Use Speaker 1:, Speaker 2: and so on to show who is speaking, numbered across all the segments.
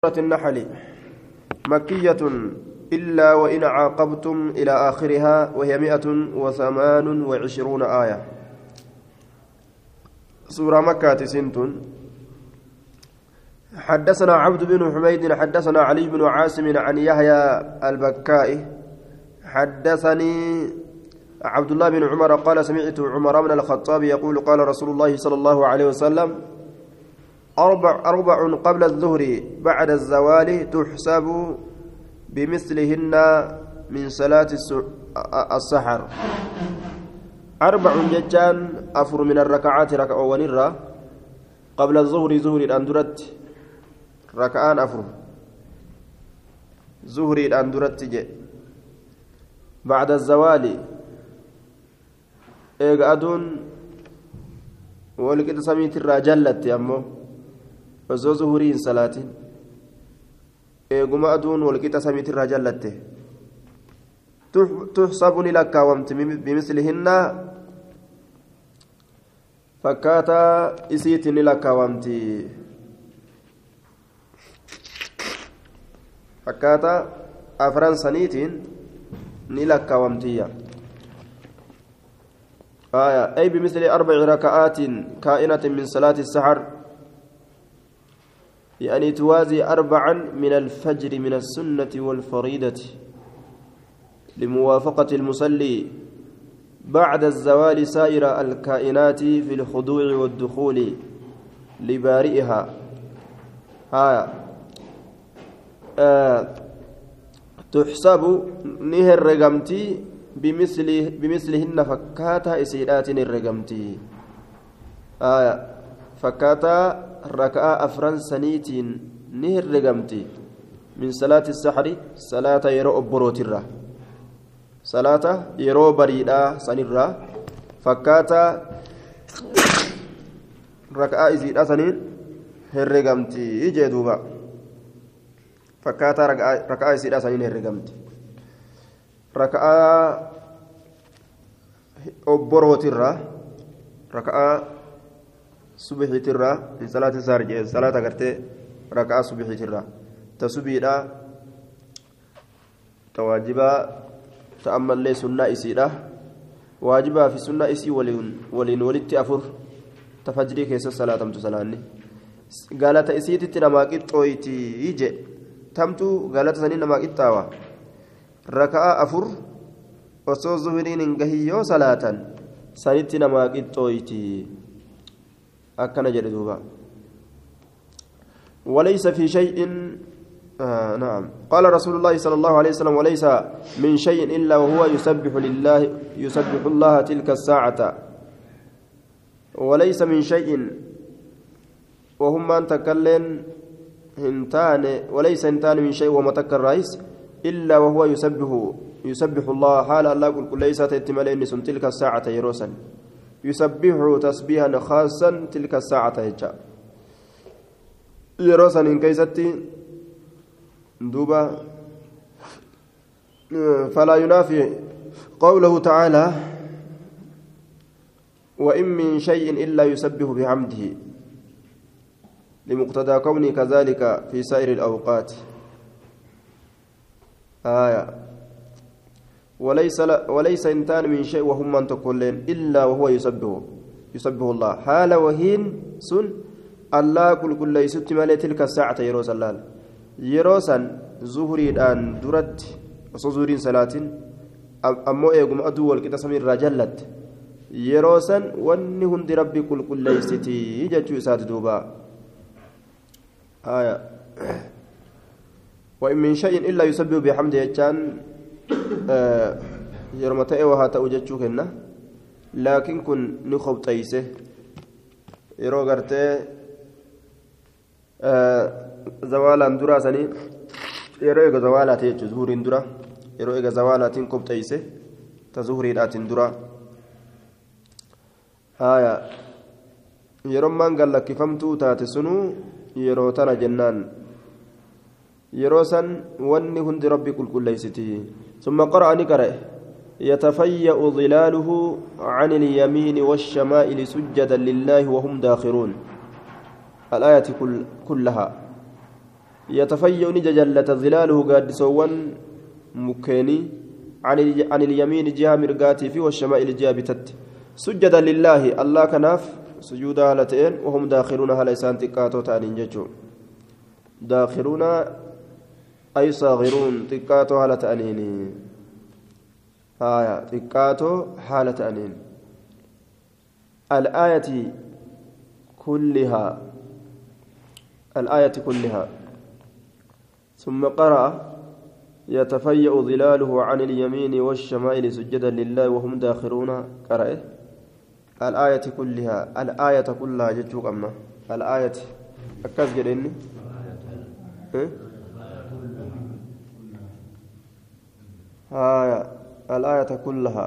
Speaker 1: سورة النحل مكية إلا وإن عاقبتم إلى آخرها وهي 128 آية سورة مكة سنتون حدثنا عبد بن حميد حدثنا علي بن عاصم عن يحيى البكائي حدثني عبد الله بن عمر قال سمعت عمر بن الخطاب يقول قال رسول الله صلى الله عليه وسلم أربع قبل الظهر بعد الزوال تحسب بمثلهن من صلاة السحر أربع ججان أفر من الركعات ركعة ونرة قبل الظهر زهر الأندرت ركعان أفر زهر الأندرت بعد الزوال إيقادون ولقد سميت الرجلت يمو osoo zuhuriin salaatiin eeguma aduun walqixa samiitirraa jallatte tuxsabu ni lakkaawamti bimislihinna fakkaataa isiitiin ni lakkaawamti fakkaataa afran saniitiin ni lakkaawamtiyya أي بمثل 4 ركعات كائنة من صلاة السحر يعني توازي 4 من الفجر من السنة والفريدة لموافقة المصلي بعد الزوال سائر الكائنات في الخضوع والدخول لبارئها تحسب نهر رقمتي بمثلهن فكاتا إسيرات الرقمتي فكاتا ركعة أفران سنيتين نهر رقمتي من صلاة السحر صلاة يرو أبروترة صلاة يرو بريدة سنرة فكاتا ركعة إزيدة سنين هر رقمتي يجي دوبا فكاتا ركعة إزيدة سنين هر رقمتي ركعة أبروترة ركعة subihi tirra fi salati sarje salata garte raka'a subihi tirra tasubida tawajiba ta'ammalle sunna isida wajiba fi sunna isi walin walitti afur tafajri keessa salatamtu salaanni galata isiitti nama qixxooyti ije tamtu galata sanin nama qixxaawa raka'a afur osoo zuhuriin gahiyyo salatan sanitti nama qixxooyti أكن جلدوبا وليس في شيء نعم قال رسول الله صلى الله عليه وسلم وليس من شيء إلا وهو يسبح الله تلك الساعة وليس من شيء وهم من تكلم هنتان وليس هنتان من شيء ومتك الرئيس إلا وهو يسبح الله حال الله قل ليس تتملئ تلك الساعة يروسا يسبح تسبيحا خاصا تلك الساعة هجا يروسا إن كيستي دوبا فلا ينافي قوله تعالى وإن من شيء إلا يسبح بحمده لمقتضى كونه كذلك في سائر الأوقات وليس إنتان من شيء وهم من تقولين إلا وهو يسبح الله حال وهين سن الله كل ليست مالي تلك الساعة يروس الله يروسا زهري الآن درت وصزورين صلاة أمو إيقم أدول كتا سمير رجلت يروسا ونهن دي ربي كل ليستي يجتو إساد دوبا وإن من شيء إلا يسبح بحمده يجان yeroo ta'e waa ta'u jechuu kenna laakiin kun ni khobxayse yeroo gartee zawaalaan duraasanii yeroo eega zawaalaati jechuun zuhuriin dura yeroo eega zawaalaatiin khobxayse ta zuhuriidhaatiin dura yeroo maan gallakkifamtuu taate sunuu yeroo tana jennaan yeroo san wanni hundi rabbi qulqulleeysiti ثم قرأ نقرأ يتفيأ ظلاله عن اليمين والشمائل سجدا لله وهم داخرون الآية كلها يتفيأ نججلة ظلاله قاد سوان مكيني عن اليمين جهة مرقاتي في والشمائل جهة بتت سجدا لله الله كناف سجودا هالتين وهم داخلون هل إسان تقاتو تانين ججو داخلون أي صاغرون تقاتو هالتانين هايا تقاتو هالتانين الآية كلها ثم قرأ يتفيأ ظلاله عن اليمين والشمائل سجدا لله وهم داخرون قرأه الآية كلها جتوك أما الآية أكاس جريني الآية كلها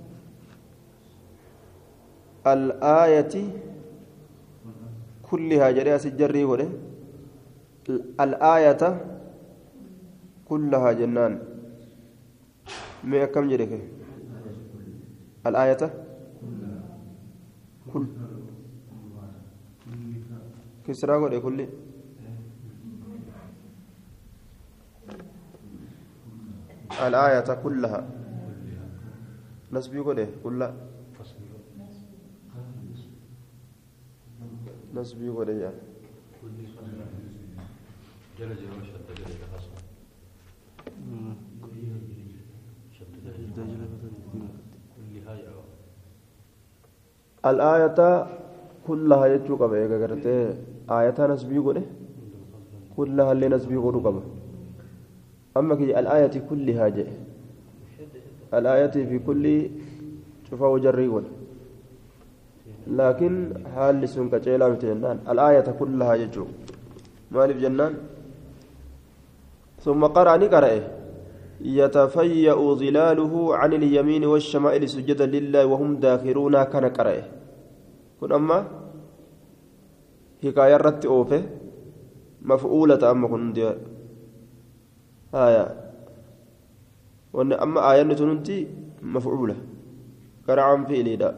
Speaker 1: الآية كلها جريها سجري وله الآية كلها جنان ما كم جريك الآية كل كسرى ولا كل الآية كلها نسبي ولا كلها نسبي ولا يعني الآية كلها يجوك بيجا كرتة آية نسبي قوله كلها اللي نسبي قوله كما أما كي الآية كلها جاء الآية في كل شوفه جري قوله لكن حال سنك جيلا متنان الآية كلها يجوك مالف جنان ثم قرأ نقرأه يتفيأ ظلاله عن اليمين والشمائل سجدا لله وهم داخرون كان قرأه كن أما حكاية رت أوفه مفعولة أما كن دي وأن أما آية نتنتي مفعولة كرعم في إليدا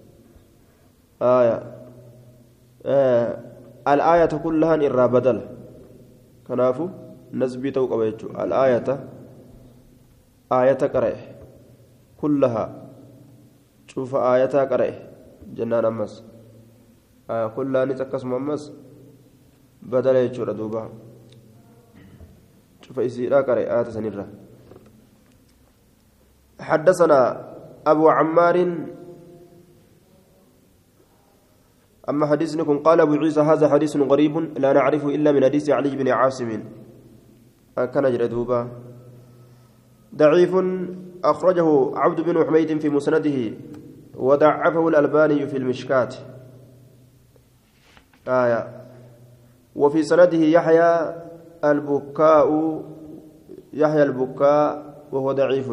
Speaker 1: الآية كلها إرى بدل كنافو نسبي توقع الآية آية قرأ كلها شوف آية قرأ جنان أمس كلها نتقسم أمس بدل يجور دوبا شوف إسيرا قرأ آية سنرة حدثنا أبو عمار أما حديثكم قال أبو عيسى هذا حديث غريب لا نعرفه إلا من حديث علي بن عاصم كان جردوبا ضعيف أخرجه عبد بن حميد في مسنده وضعفه الألباني في المشكات وفي سنده يحيى البكاء وهو ضعيف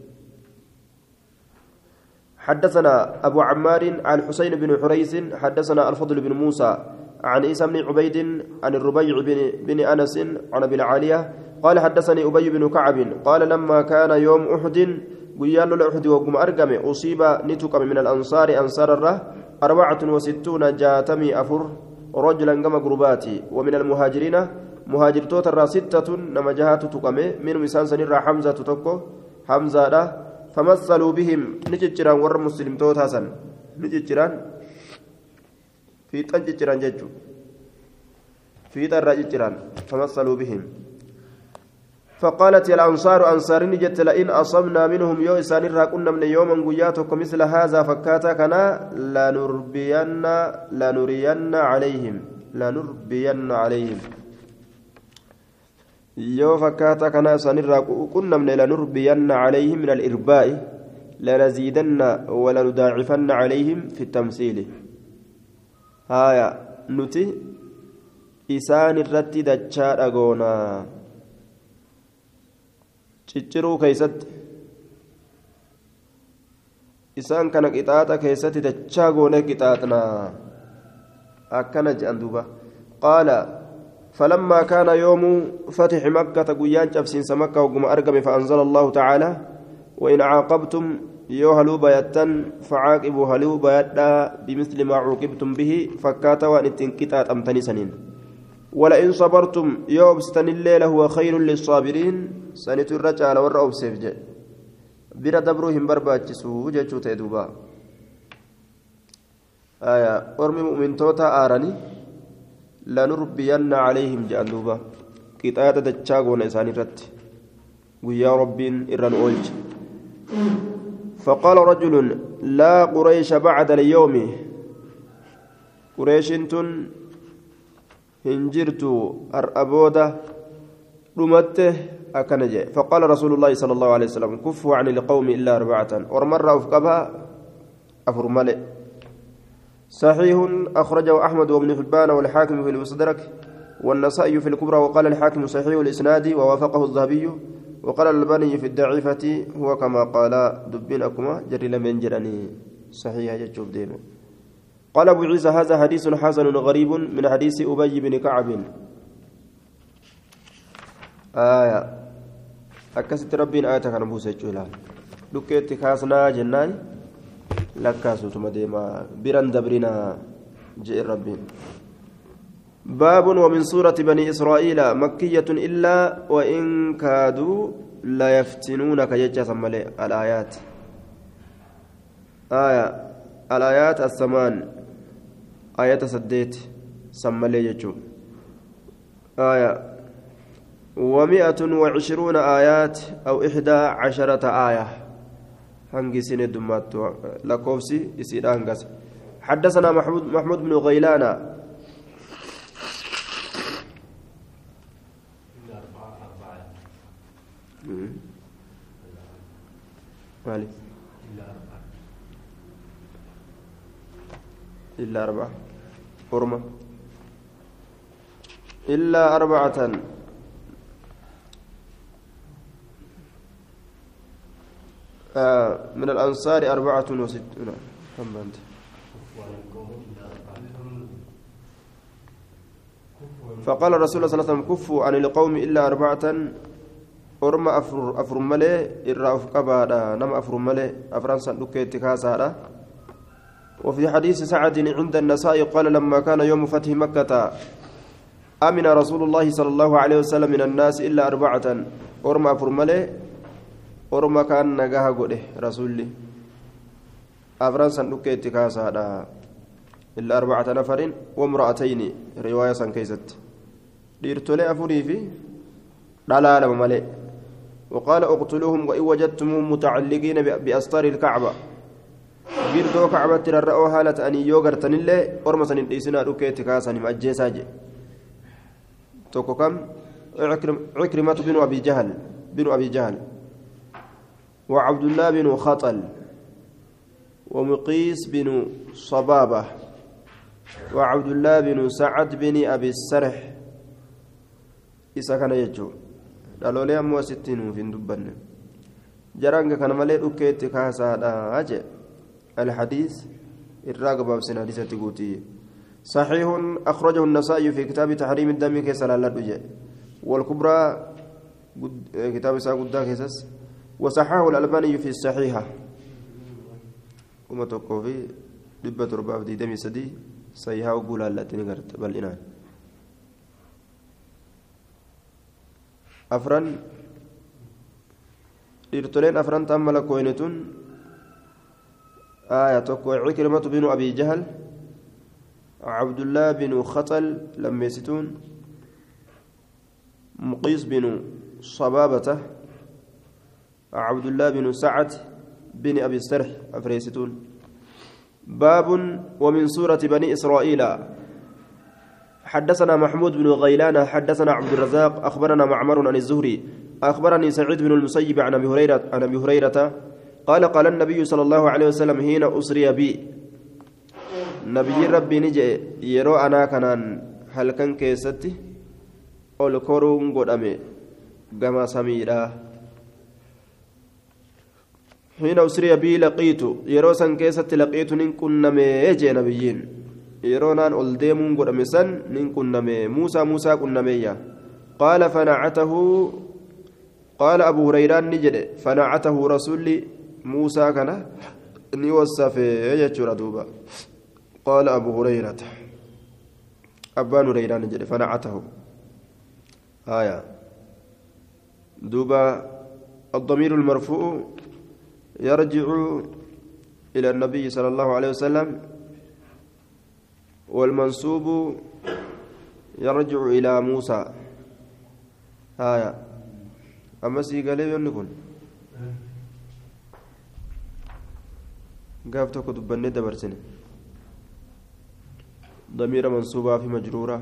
Speaker 1: حدثنا أبو عمار عن حسين بن حريث حدثنا الفضل بن موسى عن عيسى بن عبيد عن الربيع بن أنس عن أبي العالية قال حدثني أبي بن كعب قال لما كان يوم أحد قيال الأحد وقم أرقم أصيب نتكم من الأنصار أنصار الره 64 جاتمي أفر رجلا قم قرباتي ومن المهاجرين مهاجر توتر 6 نما جهات تقم من مسان سنر حمزة تتكو حمزة فمثلوا بهم نججران ور مسلم توتا سن نججران في تنججران ججو في ترججران فمثلوا بهم فقالت الأنصار أنصار نجت لئن أصبنا منهم يو إسان كنا من يوما قياتكم مثل هذا فكاتا كنا لنرين عليهم yoo fakkaata kana sanirraa qunnamne lanurbiyanna calayhim min alirbaa'i lanaziidanna walanudaacifanna calayhim fi tamsiili haya nuti isaan irratti dachaa dhagoona cicciruu keeysatti isaan kana qixaaxa keessatti dachaa goone qixaaxna akkana jedhan duuba qaala فلما كان يوم فتح مكة قيان جبسين مكة وقم أرقم فأنزل الله تعالى وإن عاقبتم يوهلوا بيتا فعاقبوا هلوا بيتا بمثل ما عوقبتم به فكاتا وأن تنكتات أمتني سنين ولئن صبرتم يوبستن الليل هو خير للصابرين سنة الرجال والرؤوب سيفجي بira dabruu hin barbaachisu jechuu ta'e duuba ormi mu'mintoota aaranii lanurbiyanna calayhim jedhan duuba qixaaxa dachaa goona isaan irratti guyyaa rabbiin irran oolche فقال رجل لا قريش بعد اليوم قريش هنجرت أرأبودا رمته أكنجي فقال رسول الله صلى الله عليه وسلم كفوا عن القوم إلا أربعة ومر أفقبها أفرملئ صحيح أخرجه أحمد وابن حبان والحاكم في المستدرك والنسائي في الكبرى وقال الحاكم صحيح الإسناد ووافقه الذهبي وقال الألباني في الضعيفة هو كما قال دبين أكما جري لمن جرني صحيح جتشوف دينه قال أبو عيسى هذا حديث حسن غريب من حديث أبي بن كعب akkasitti rabbiin ayata kana buuse jechuu ilaala dhukkeetti kaasnaa jennaan lakkaasutuma deemaa biran dabrinaa je'e rabbiin باب ومن سورة بني إسرائيل مكية إلا وإن كادوا لا يفتنونك يجا سمالي الآيات الآيات الثمان آيات سديت سمالي يجو و120 آيات أو 11 آية هنجي سنة دمات لكوفسي يصير هنجس حدثنا محمود بن غيلان مالي إلا أربعة حرمة إلا أربعة من الأنصار 64 فقال الرسول صلى الله عليه وسلم كفوا عن القوم إلا 4 أرم أفرم ملي إرأف كبادا نم أفرم ملي أفرنسا لكيت كاسادا وفي حديث سعد عند النساء قال لما كان يوم فتح مكة أمن رسول الله صلى الله عليه وسلم من الناس إلا 4 أرم أفرم ملي orma kaan nagaha godhe rasuulli afran san dhukkeetti kaasaadha illa 4 nafarin wamra'atayni riwaaya san keessatti dhiirtolee afurii fi dhalaa lama malee وقال اقتلوهم وإن وجدتموهم متعلقين بأستار الكعبة girdoo kacbatti rarra'oo haala ta'anii yoo gartanillee orma sanin dhiisinaa dhukkeetti kaasanii ajjeesaa je tokko kam عكرمة بن أبي جهل وعبد الله بن خطل ومقيس بن صبابة وعبد الله بن سعد بن أبي السرح إسا كان يجو قالوا لي أمو 60 في دبن جرانك كان مليء أكيت كاسا أجي الحديث الراقب بسن حديثة تقوتي صحيح أخرجه النسائي في كتاب تحريم الدم كيس لا والكبرى كتاب ساقود كيسس وصححه الألباني في الصحيحة وما توقفي دبة رباب دي دمي سدي صحيحة وقول لا تنقرت بل إنان أفران إرتلين أفران تأمل كوينتون تقوى عكرمة بن أبي جهل عبد الله بن خطل لم يستون مقيس بن صبابته عبد الله بن سعد بن أبي السرح أفريستون باب ومن سورة بني إسرائيل حدثنا محمود بن غيلان حدثنا عبد الرزاق أخبرنا معمر عن الزهري أخبرني سعيد بن المسيب عن أبي هريرة قال النبي صلى الله عليه وسلم حين أسري بي نبي ربي نجي يرو أنا كنان هل كان كيستي أول كورون قدامي كما سميرا حين أسري بي لقيت يروسا كيست لقيت نكون نمي نبيين يرونان ألديمون قرمسان نكون نمي موسى كن نميا قال فنعته قال أبو هريرة نجد فنعته رسولي موسى كان نيوصف يجتر دوبا قال أبو هريرة أبان ريران جل فنعته آية دوبا الضمير المرفوع يرجع إلى النبي صلى الله عليه وسلم والمنصوب يرجع إلى موسى آية أما سيقالي يونكون قافتك دبني دبرسني ضمير منصوبة في مجرورة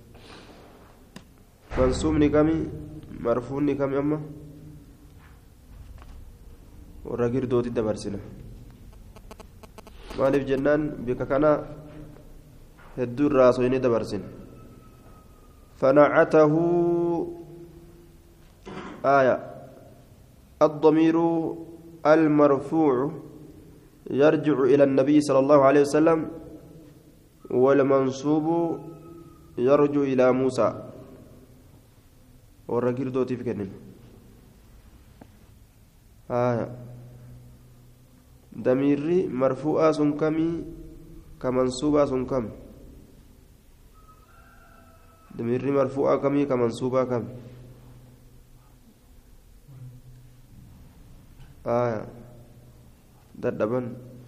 Speaker 1: منصوب نكمي مرفوع نكمي أما والرقير دوتي دبرسنه maaliif jennaan bika kana hedduu irraa soyinii dabarsin fanacatahu آية الضمير المرفوع يرجع إلى النبي صلى الله عليه وسلم والمنصوب يرجع إلى موسى والرجل دوتي في كنن آية دميري مرفوعة سنكمي كمنصوبة سنكم دميري مرفوعة كمي كمنصوبة كم dadhaban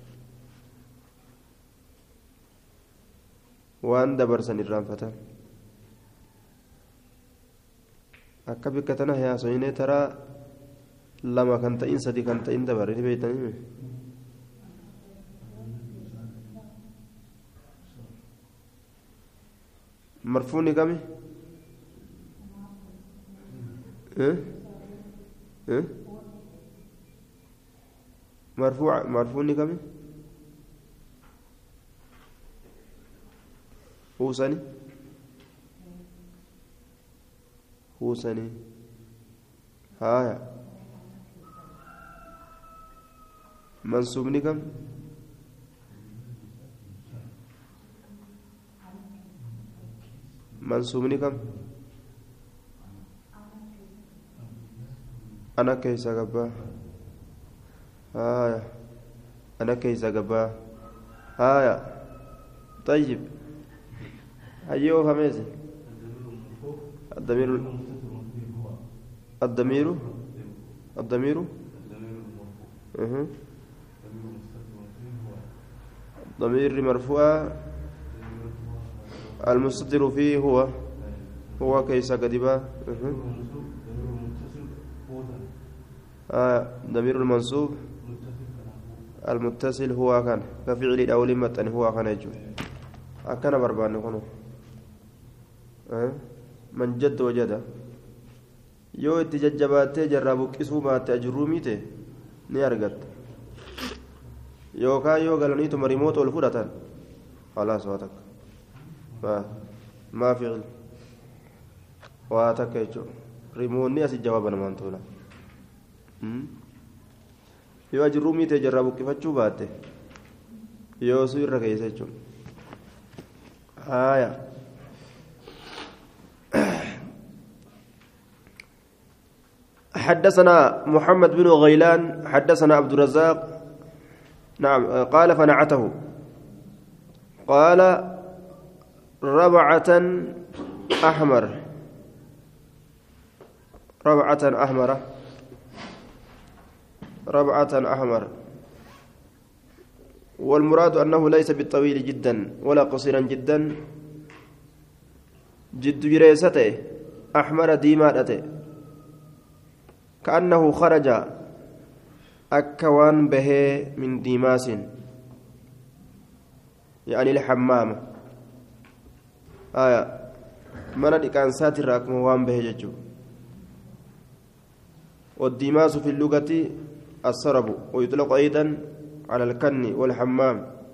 Speaker 1: waan dabarsan irraanfatan akka bikka tana hiyaasoyinee taraa lama kan ta'in sadi kan ta'in dabare ni beeytanii marfuuni kami مرفوع كم هو سني هايا منصوبني كم منصوبني كم أنا كيسا قبا أنا كيسا قبا طيب أيوه خميسي الضمير الضمير الضمير ضمير مرفوع المستتر فيه هو كيسا قدبا ضمير المنصوب المتصل هو كان كفعل الأول متن هو كان يجوز أكن بربان كنو من جد وجد yoo itti jajjabaattee jarraa buqqisuu baatte ajurruu miite ni argatta yookaan yoo galaniitu marimoota ol fudhatan khalaas waa takka maa fi'il waa takka jechuudha rimoonni asii jawaaba namaan tola yoo ajurruu miite jarraa buqqifachuu baatte yoo suu irra keessa jechuudha haaya حدثنا محمد بن غيلان حدثنا عبد الرزاق نعم قال فنعته قال ربعة أحمر ربعة أحمر ربعة أحمر والمراد أنه ليس بالطويل جدا ولا قصيرا جدا جد جريسته أحمر ديماته كأنه خرج أكوان به من ديماس يعني الحمام من كان ساتر أكوان به ججو والديماس في اللغة السرب ويطلق أيضا على الكن والحمام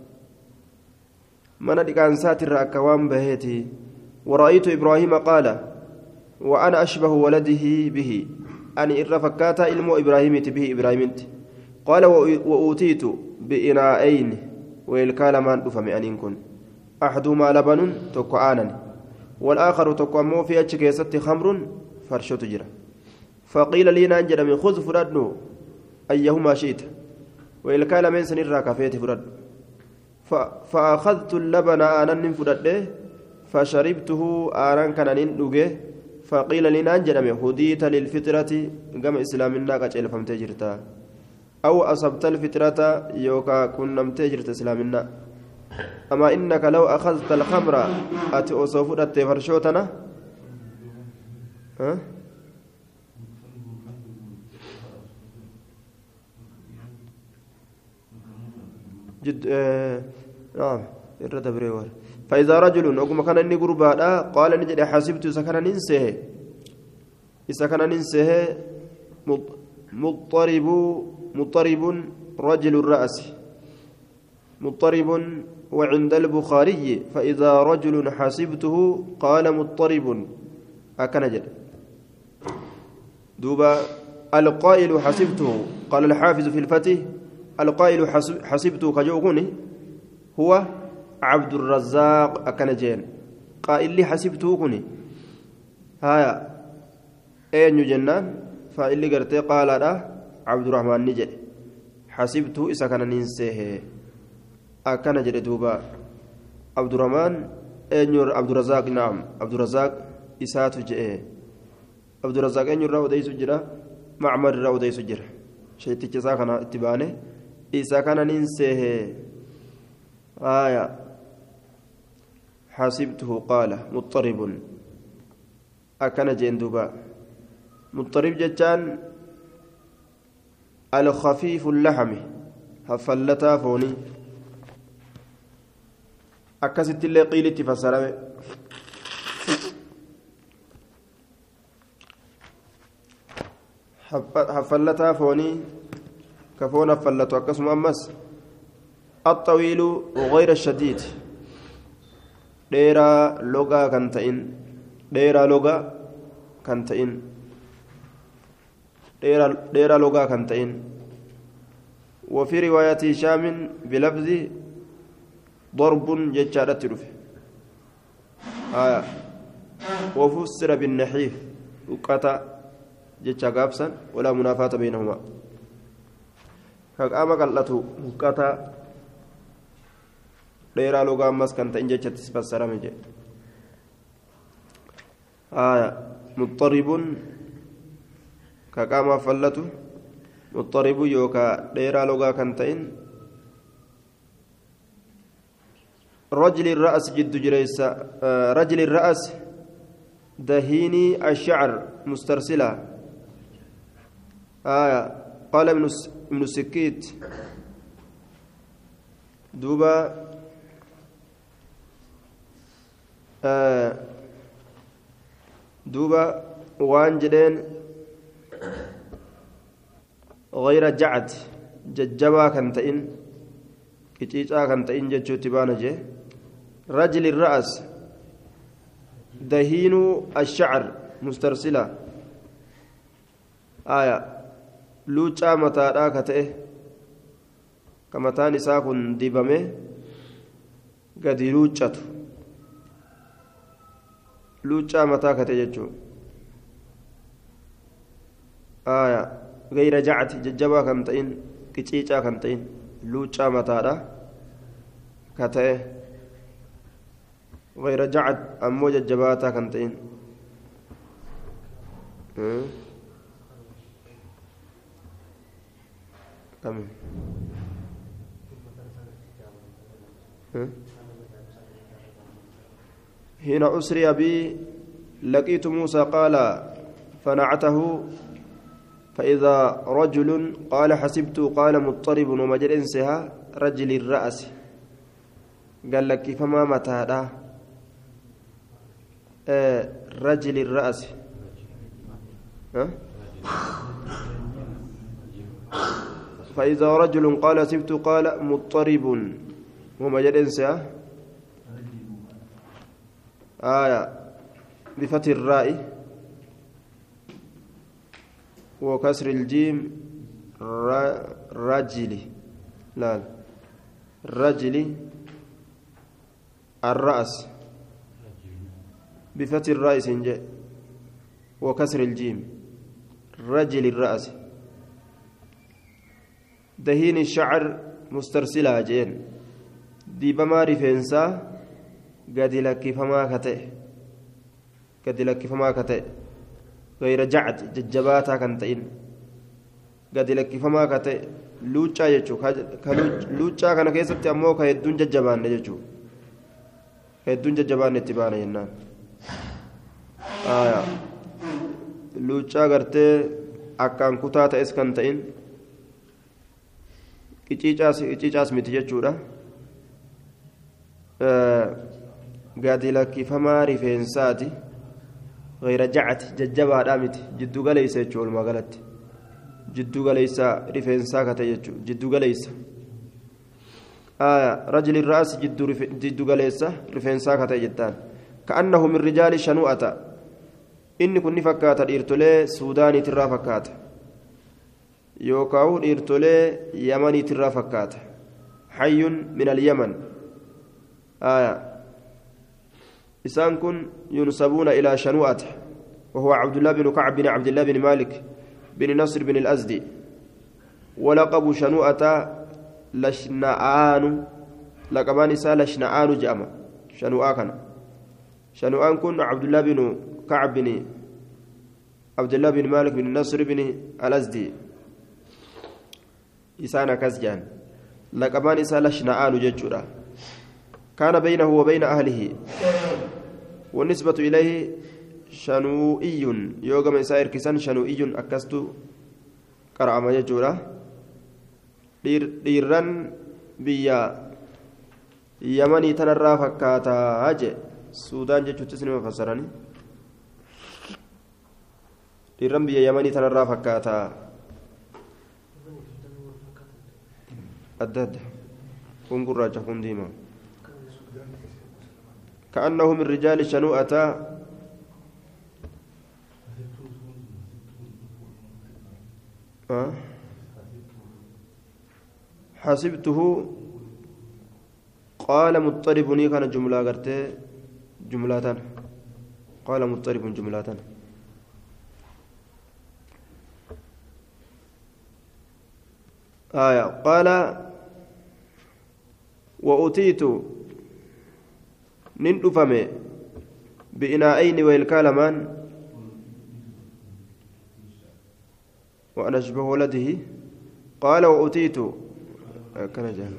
Speaker 1: من كان ساتر أكوان بهتي ورأيت إبراهيم قال وأنا أشبه ولده به أني إر فكاتا إلمو إبراهيم به إبراهيمت قال وأوتيت بإناءين ويلكال من دفم أن كن أحدهما لبن تقعانا والآخر تقومو في أتشكيست خمر فرشو تجرى فقيل لي ننجد من خذ فردنو أيهما شئت ويلكال من سنرى كفيت فرد فأخذت اللبن أنا فرده فشربته آران كان نندوغه فقيل لنا أنجلمه هديت للفطرة قام إسلامنا قجل فمتجرتا أو أصبت الفطرة يوكا كن متجرت إسلامنا أما إنك لو أخذت الخمر أتي أصوفنا التفرشوتنا ها جد نعم الرد بريور فإذا رجل أقوم كان إني قربا قال نجد حسبت سكن ننسه سكن ننسه مضطرب رجل الرأس مضطرب وعند البخاري فإذا رجل حسبته قال مضطرب أكنجد دوبا القائل حسبته قال الحافظ في الفتح القائل حسبته كجوغني هو عبد الرزاق أكنجين قائل لي حسبته كني هايا أين جنان فإلي قرتي قال لا عبد الرحمن نجد حسبته إذا كان ننسيه أكنجد دوبا عبد الرحمن أين عبد الرزاق نعم عبد الرزاق إسات جئ عبد الرزاق أين راو ديس جرا معمر راو ديس جرا شيء تجسا كان اتبانه إذا كان ننسيه آية حسبته قال مضطرب أكن جندوبا مضطرب جتان الخفيف اللحم هفلتا فوني أكست اللي قيل تفسر هفلتا فوني كفون هفلتو أكسم أمس الطويل وغير الشديد ديرا لوغا كنتين ديرا لوغا كنتين ديرا لوغا كنتين وفي رواية هشام بلفظ ضرب ججارة رفع وفسر بالنحيف وقتا ججا قابسا ولا منافاة بينهما كقام قلته وقتا dheeraa logaa ammas kan ta'in jechattis fassarame jedhe muxaribun ka qaamaaf fallatu muxaribu yookaa dheeraa logaa kan ta'in رجل الرأس جد جريسة رجل الرأس دهيني الشعر مسترسلة قال ابن السكيت دوبا دوبا وان جدين غير جعد ججبا كنتين كتيجا كنتين ججو تبانجي رجل الرأس دهين الشعر مسترسلة لوچا متادا كته كمتان ساكن ديبمه قد لوچتو luuccaa mataa kate jechuun gayra jacati jajjabaa kan ta'in qiciicaa kan ta'in luuccaa mataadha ka ta'e gayra jacat ammoo jajjabaataa kan ta'in حين أسري بي لقيت موسى قال فنعته فإذا رجل قال حسبت قال مضطرب ومجد انسها رجل الرأس قال لك فما متى رجل الرأس فإذا رجل قال حسبت قال مضطرب ومجد انسها بفتح الراء وكسر الجيم رجلي لا رجلي الرأس بفتح الراء سنجي وكسر الجيم رجل الرأس دهين الشعر مسترسلة جين ديبما رفنسا قد لك فما كتئ غير جعد ججباتا كنتئن قد لك فما كتئ لوچا يجو لوچا كان كيست امو كيدون ججبان يجو كيدون ججبان اتبان ينان لوچا غرتي اكان كوتاتا اس كنتئن icciicaas miti jechuudha gadi lakkifamaa rifeensaati غير جعت ججبا مiti jiddu galeeysa jechuu walumaa galatti jiddu galeeysa rifeensaa kate jechuu jiddu galeeysa رجل الرأس جدو galeeysa rifeensaa kate jettaan كأنه من رجال شنوءة inni kun ni fakkaata dhiirtolee suudaaniitirraa fakkaata يوكاو إرتولي يمني ترافكات حي من اليمن إسان كن ينسبون إلى شنوءة وهو عبد الله بن كعب بن عبد الله بن مالك بن نصر بن الأزدي ولقب شنوءة لشنآن لقبان إسا لشنآن جأما شنوءة كان شنوءان كن عبد الله بن كعب بن عبد الله بن مالك بن نصر بن الأزدي إسان كزجان لقمان إسان لشنآن ججورا كان بينه وبين أهله والنسبة إليه شنوئي يوغم إسائر كسان شنوئي أكستو قرأما ججورا dhiirran biyya yamanii tanarraa fakkaataa je suudaan jechuuttis nima fassaranii dhiirran biyya yamanii tanarraa fakkaataa adda adda kun gurraacha kun diimaa كأنه من رجال شنوءة حسبته قال مضطرب كان جملة قرتي جملة قال مضطرب جملة قال وأتيت نندفم بإناءين والكالمان وأنا أشبه ولده قال وأتيت كان جهل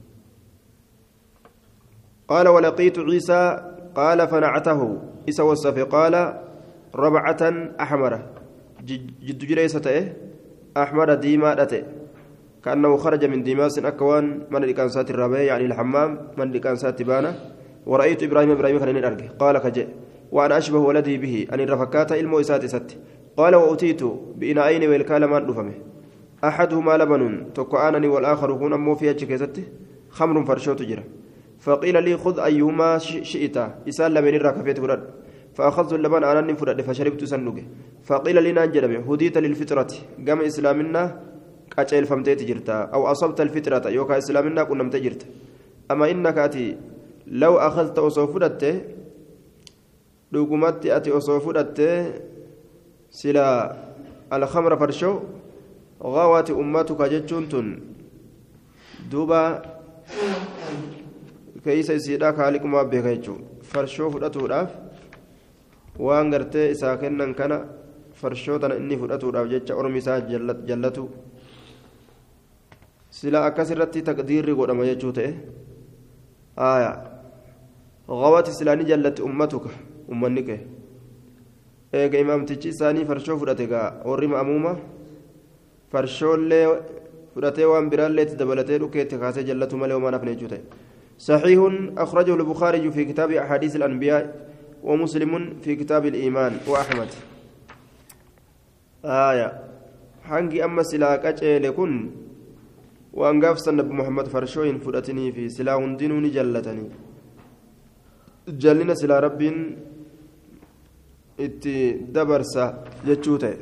Speaker 1: قال ولقيت عيسى قال فنعته عيسى وصف قال ربعة أحمر جد جريسة أحمر ديماء كأنه خرج من ديماس أكوان من الإكانسات الربيع يعني الحمام من الإكانسات بانة ورأيت إبراهيم كان أرجع قال كجئ وأنا أشبه ولدي به أن الرفكات المؤسات ست قال وأتيت بإناءين والكالمان رفمه أحدهما لبن تكوانني والآخر هنا مو في أجكزته خمر فرشوت جرى فقيل لي خذ أيهما شئت إسال لمن الركفيت فرد فأخذت اللبن أنا فرد فشربت سنوجه فقيل لي نانجلبه هديت للفطرة قام إسلامنا كأجل فمتيت جرتا أو أصبت الفطرة يوكا إسلامنا كنا متجرت أما إنك أتي لو أخذت أصوفدت لقمت أتي أصوفدت سلا الخمر فرشو غوات أمتك جتشونتن دوبا كيس يسيدا كالكم أبيكيتشو فرشو فدتو راف وان غرتي إساكنن كان فرشو تنا إني فدتو راف جتش أرميسا جلتو سلا أكسرتي تقدير قدام جتشوته غوات سلاني جلت أمتك أمنك إيجا إمام تجي ساني فرشو فدتك ورم أمومة فرشولlee fudhatee waan biraallee itti dabalatee dhukeetti kaasee jallatu malee homaa nafne jechuudha صحيح أخرجه البخاري في كتاب أحاديث الأنبياء ومسلم في كتاب الإيمان وأحمد حنجي أما سلاك أجل لكن وأنقاف سنب محمد فرشوين فدتني في سلا هندنوني جلتني جلنا سلا رب إتي دبرسة جتشوته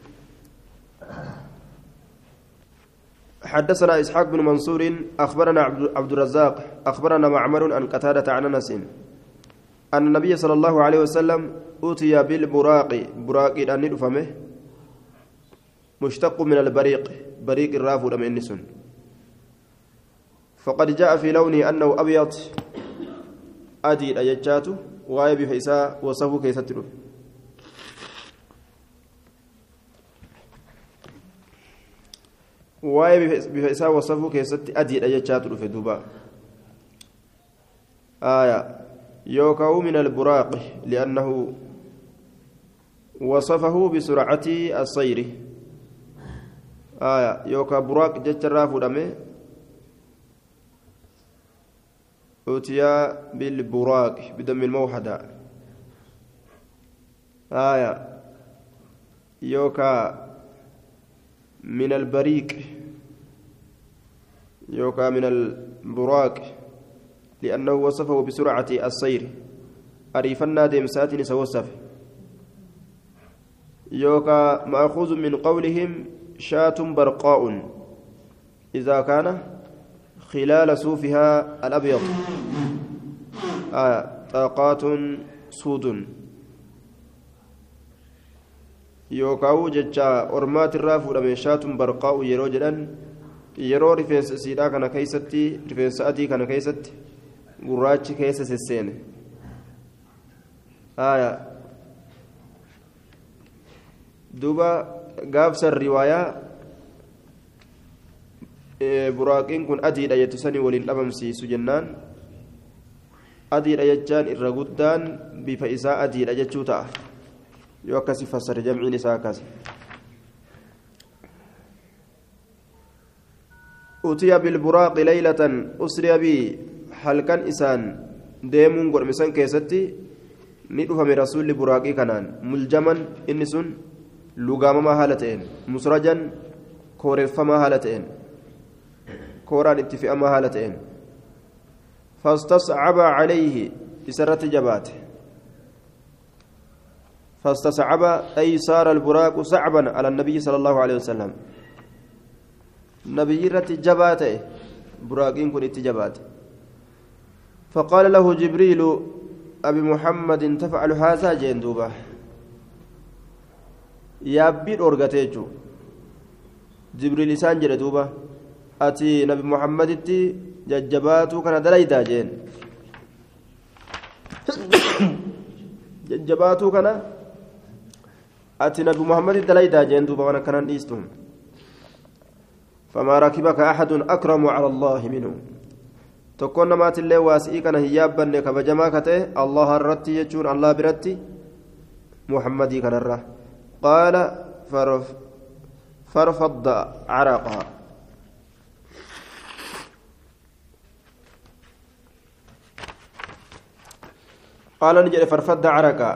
Speaker 1: حدثنا إسحاق بن منصور أخبرنا عبد الرزاق أخبرنا معمر عن قتادة عن أنس أن النبي صلى الله عليه وسلم أوتي بالبراق براق أن فمه مشتق من البريق بريق الرافد من النسن فقد جاء في لونه أنه أبيض أدي أجتشاتو واي بفيسا وصفو كيستلو واي بفيسا وصفو كيست أدي أجتشاتو في دوبا آية يوكاو من البراق لأنه وصفه بسرعة السير آية يوكا براق جتشرا فدمه أتيا بالبراق بدم الموحدة آية يوكا من البريق يوكا من البراق لأنه وصفه بسرعة السير أريفنا ديمسات نسوسف يوكا مأخوذ من قولهم شاة برقاء إذا كان خلال صوفها الأبيض طاقات سود يوكاو ججا أرمات الرافو من شاة برقاء يروجلا يرو رفنس سيدا كان كيستي رفنس أدي كان كيستي قراج كيس السين دوبا قافس الرواية buraaqiin kun adiidha jettu sanii waliin dhabamsiisu jennaan adiidha jechaan irra guddaan bifa isaa adiidha jechuu ta'a yoo akkasi fassare jamciin isaa akkas utiya bilburaaqi leylatan usriya bii halkan isaan deemuun godhamisan keessatti ni dhufame rasuulli buraaqii kanaan muljaman inni sun lugaamamaa haala ta'een musrajan kooreeffamaa haala ta'een كوران اتفاء هالتين فاستصعب عليه بسرة جبات فاستصعب أي صار البراق صعبا على النبي صلى الله عليه وسلم نبي رت جباته براقين كن اتجبات فقال له جبريل أبي محمد تفعل هذا جندوبة يا بير أورغاتيجو جبريل سانجر دوبة ati nabi muhammaditti jajjabaatu kana dalaydaa jeen jajjabaatu kana ati nabi muhammaditti dalaydaa jeen duuba wana kanan dhiistum فما ركبك أحد أكرم على الله منه تكون مات الله واسئي كان هيابا كبجما كته الله الرتي يجون الله برتي محمدي كان الره قال فرفض عرقها قال نجد فرفد عرقا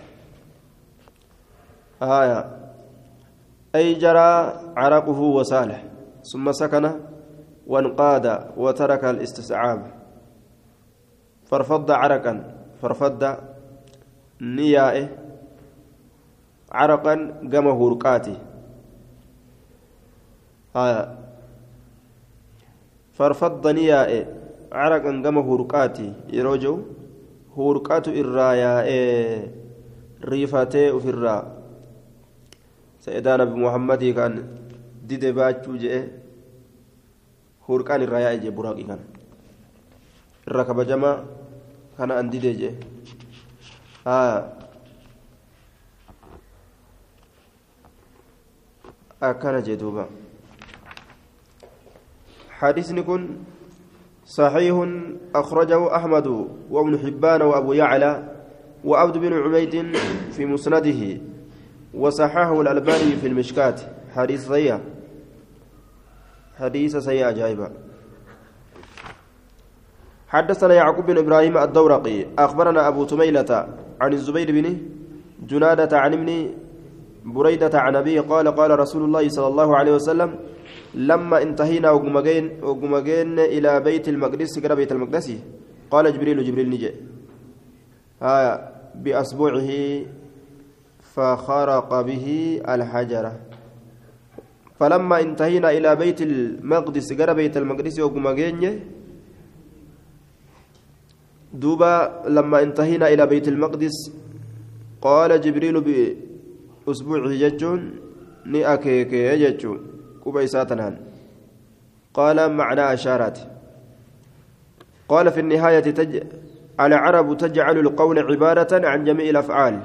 Speaker 1: أي جرى عرقه وساله ثم سكن وانقاد وترك الاستسعاب فرفد عرقا فرفد نيائه عرقا قم هرقاتي فرفد نيائه عرقا قم هرقاتي يروجو hurqatu irraa yaa'ee riifatee ofirraa sa'idaa nabi muhammadii kan dide baachuu je'e hurqaan irraa yaa'e jee buraaqii kana irra kabajamaa kana an dide jee akkana jee duuba حديثني كن صحيح أخرجه أحمد وابن حبان وأبو يعلى وعبد بن عبيد في مسنده وصححه الألباني في المشكات حديث صحيح حديث سيئة جايبة حدثنا يعقوب بن إبراهيم الدورقي أخبرنا أبو تميلة عن الزبير بن جنادة عن ابن بريدة عن أبيه قال قال رسول الله صلى الله عليه وسلم لما انتهينا وقمجين إلى بيت المقدس قرب بيت المقدس قال جبريل نجي بأصبعه فخرق به الحجرة فلما انتهينا إلى بيت المقدس قرب بيت المقدس وقمجين دوبا لما انتهينا إلى بيت المقدس قال جبريل بأصبعه ججون نأكيك يججون كوبيساتنان قال معنى أشارات قال في النهاية العرب تجعل القول عبارة عن جميع الأفعال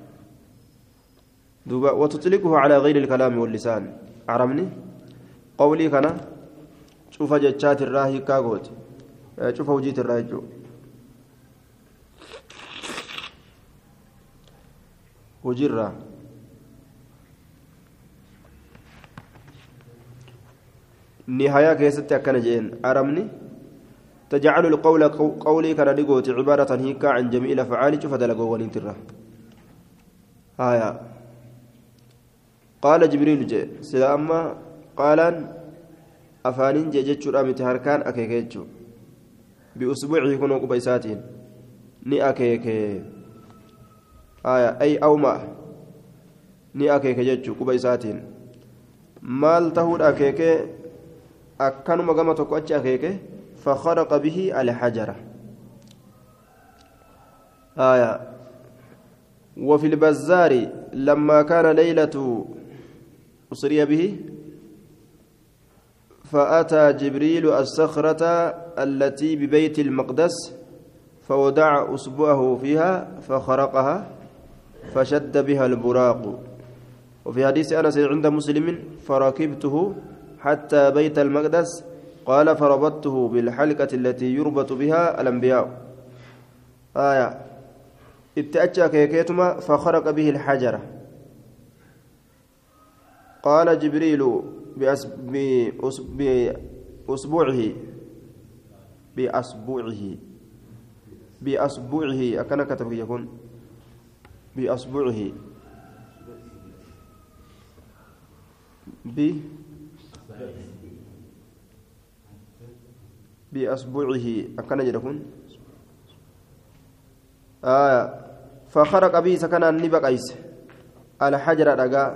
Speaker 1: وتطلقه على غير الكلام واللسان عرمني قولي كان شوف جتشات الراهي كاغوت شوف وجيت الراهي جو وجرة نهاية كيست أكن جين عرمني تجعل القول قولي كان لقوت عبارة هيك عن جميع الأفعال شوف دلقوا وننتره آية قال جبريل جي سلام قال أفانين جي جتشو رامي هركان أكيكيتشو بأسبوعه يكونوا قبيساتين ني أكيكي آية أي أوما ني أكيكي جتشو قبيساتين مال تهود أكيكي أكانوا مقامة كوتش أكيكي فخرق به الحجرة آية وفي البزار لما كان ليلة أسري به فأتى جبريل الصخرة التي ببيت المقدس فوضع أصبعه فيها فخرقها فشد بها البراق وفي حديث أنس عند مسلم فركبته حتى بيت المقدس قال فربطته بالحلقة التي يربط بها الأنبياء آية اتأتى كيكيتما فخرق به الحجرة قال جبريل بأصبعه بأصبعه أكن كتب يكون بأصبعه بأصبعه أكن يكون فخرق به سكن النبق أيس على حجر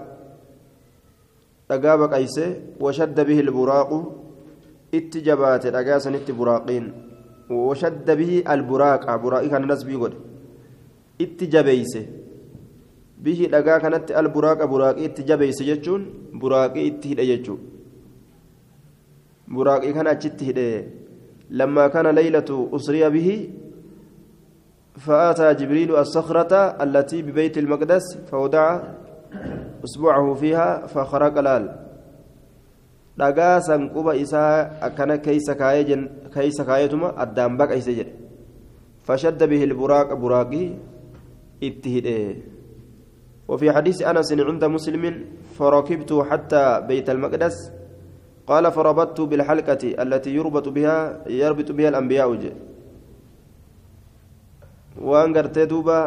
Speaker 1: dhagaa baqayse washadda bihi alburaaqu itti jabaate dhagaa sanitti buraaqiin washadda bihi alburaaqa buraaqii kana nasbii godhe itti jabeeyse bihi dhagaa kanatti alburaaqa buraaqii itti jabeeyse jechuun buraaqii itti hidhe jechuu buraaqii kana achitti hidhe lammaa kana leylatu usriya bihi فأتى جبريل الصخرة التي ببيت المقدس فوضع أصبعه فيها فخرق لال dhagaa sanquba isaa akkana keeysa kaayetuma addaan baqayse jedhe fashadda bihi alburaaq buraaqii itti hidhe وفي حديث أنس عند مسلم فركبت حتى بيت المقدس قال فربطت بالحلقة التي يربط بها الأنبياء waan gartee duuba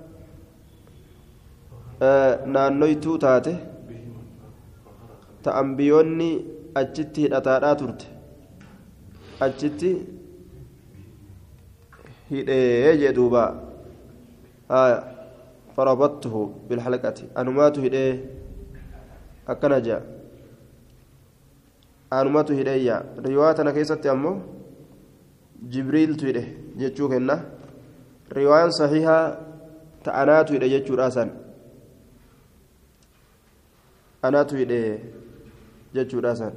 Speaker 1: naannoytuu taate ta ambiyoonni achitti hidhataadhaa turte achitti hidhee jee duuba farabattuhu bilhalqati anumaatu hidhee akkana jea anumatu hidheeyya riwaa tana keessatti ammoo jibriiltu hidhe jechuu kenna riwaan sahihaa ta'anaatu hidhe jechuudha san anaatu hidhe jechuudha san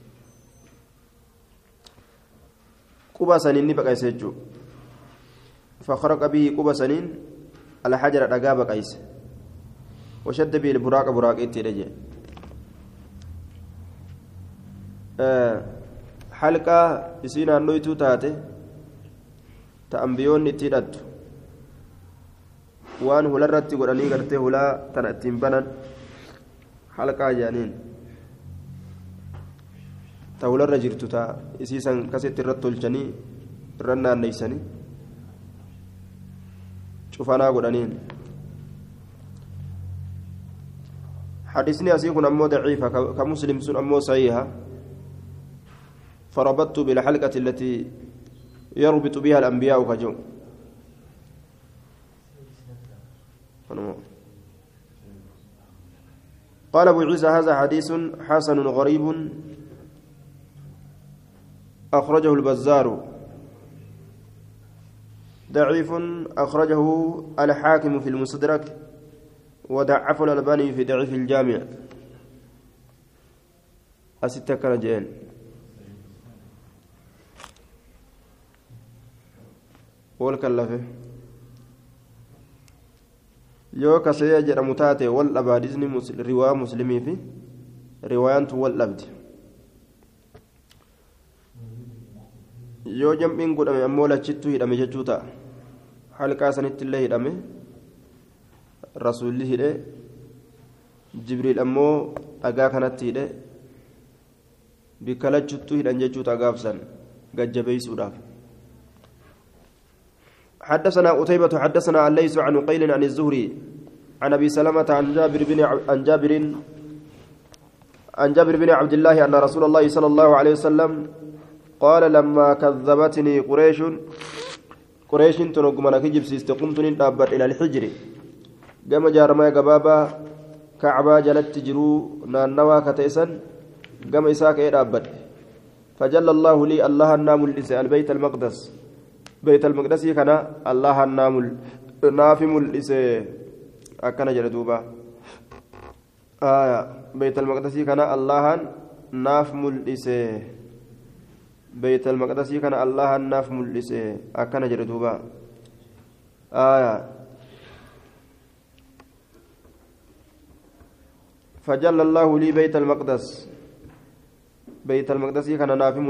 Speaker 1: quba saniin ni baqayse jechuu فخرق به قبى سنين على حجر دغا بقيس وشد به البراق براق اترجع حلقه اسينا نويتو تاته تأمبيون اتدت وان هلرت غدني غرتي هلا تنتين بنن حلقه جانين تولر جرتو تا اسيسن كست رتولچني رنا نيسني شوفانا غدنين حديثني أسيكون أمو ضعيفة كمسلم سن أمو صحيحة فربطت بالحلقة التي يربط بها الأنبياء كجو قال أبو عيسى هذا حديث حسن غريب أخرجه البزار ضعيف أخرجه الحاكم في المستدرك وضعفه الألباني في ضعيف الجامع أستة كنجين والكلفه yoo kasee jedhamu taate wal dhabaadisni riwaa muslimii fi riwaayantu wal dhabdi yoo jam'iin godhame ammoo lachittuu hidhame jechuu ta'a halqaa sanitti illee hidhame rasuulli hidhe jibriil ammoo dhagaa kanatti hidhe bikka lachittuu hidhan jechuu ta'a gaafsan gajjabeeysuudhaaf حدثنا قتيبة حدثنا الليث عن قيل عن الزهري عن أبي سلمة عن جابر بن عبد الله أن رسول الله صلى الله عليه وسلم قال لما كذبتني قريش تنقمنا كجب سيستقمت نتابت إلى الحجر قام جارما قبابا كعبا جلت تجرو نانوا كتيسا قام إساك إرابت فجل الله لي الله النام البيت المقدس بيت المقدس كان الله النام نافم أكن جلدوبا بيت المقدس كان الله نافم بيت المقدس كان الله نافم أكن جلدوبا فجل الله لي بيت المقدس كان نافم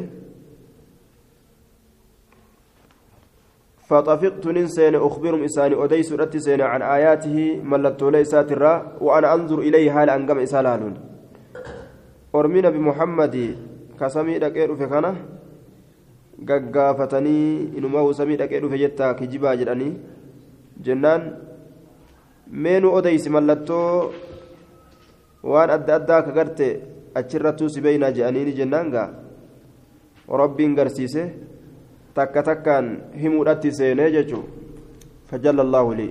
Speaker 1: فطفقت ننسين أخبرهم إساني أديس رتسين عن آياته ملت ليسات الراء وأنا أنظر إليه هل أنقم إسالالون أرمين بمحمد كسمي دكير في خانة قافتني إنما هو سمي دكير في جتا كجبا جراني جنان مينو أديس ملتو وأن أدى كغرت أجرتو سبينا جانيني جنانغا وربي انقرسيسه takka takkaan himuudhatti seenee jechuun فجل الله لي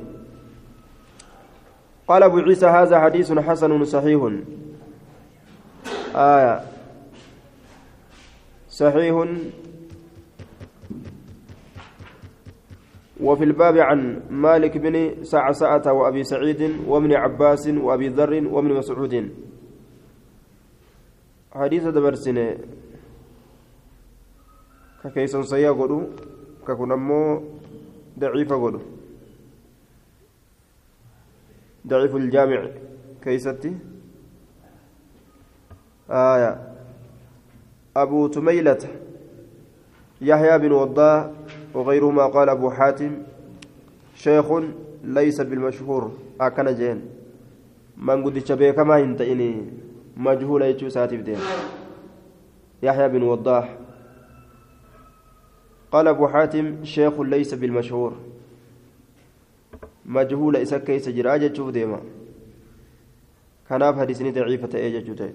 Speaker 1: قال أبو عيسى هذا حديث حسن صحيح صحيح وفي الباب عن مالك بن سعسعة وأبي سعيد وابن عباس وأبي ذر وابن مسعود حديث دبرسنه ككيسن سيا غدو ككنمو ضعيف غدو ضعيف الجامع كيستي أبو تميلة يحيى بن وضاء وغيرهما قال أبو حاتم شيخ ليس بالمشهور أكن جين من قد شبه كما ينتئني مجهول يجو ساتف دين يحيى بن وضاح قال أبو حاتم شيخ ليس بالمشهور مجهول إذا كيس جراجة شوف ديما كان في حديثني ضعيفة إيجا جوتي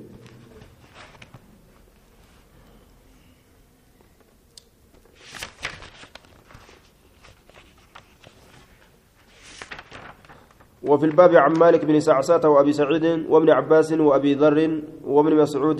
Speaker 1: وفي الباب عن مالك بن سعسات وأبي سعيد وابن عباس وأبي ذر وابن مسعود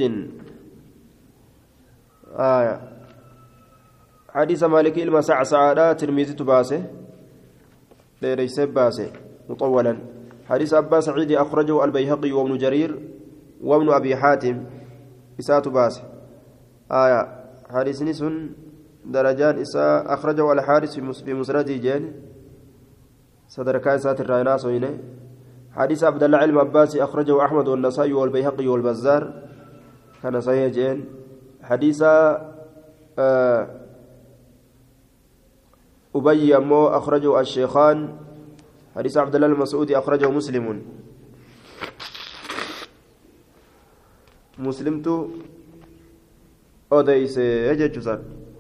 Speaker 1: حديث مالك إلما سعسعادا ترمذي تباسه ليس باسه مطولا حديث أبا سعيد أخرجه البيهقي وابن جرير وابن أبي حاتم إساءة باسه حديث نسن درجان إساء أخرجه الحارس في مسنده جان صدركا إساءة الرأيناس وإنه حديث عبد الله علم عباسي أخرجه أحمد والنسائي والبيهقي والبزار كان صحيح جان حديث أبي أمو أخرجه الشيخان حديث عبد الله المسعودي أخرجه مسلمت أوديس هججسان